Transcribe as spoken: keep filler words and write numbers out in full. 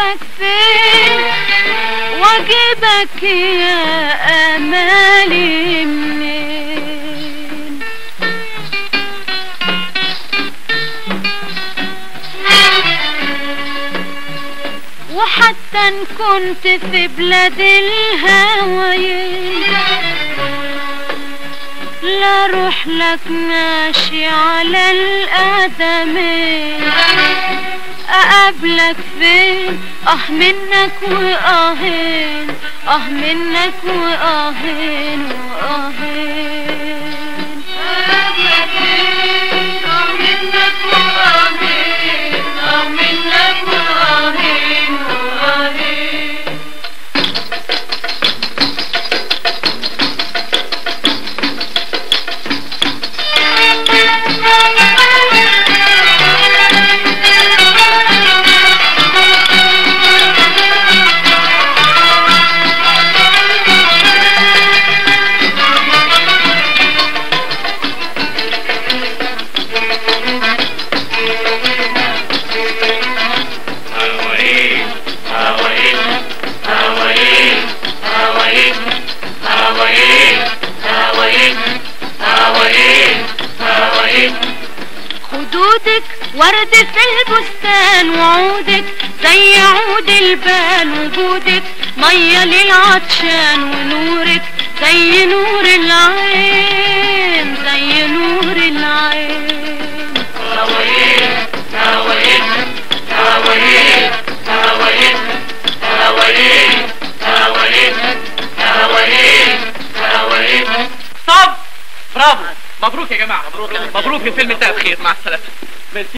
واجيبك فين واجيبك يا امالي منين؟ وحتى ان كنت في بلاد الهوايين لا روح لك ماشي على القدمين، اقابلك فين؟ اه منك واهين، اه منك واهين واهين. اقابلك فين؟ اه منك واهين، اه منك واهين واهين. خدودك ورد في البستان وعودك زي عود البال، وجودك مية للعطشان ونورك زي نور العين، زي نور العين. هوايين هوايين هوايين هوايين هوايين هوايين هوايين هوايين. صب برافو، مبروك يا جماعه، مبروك مبروك، الفيلم انتهى بخير، مع السلامه.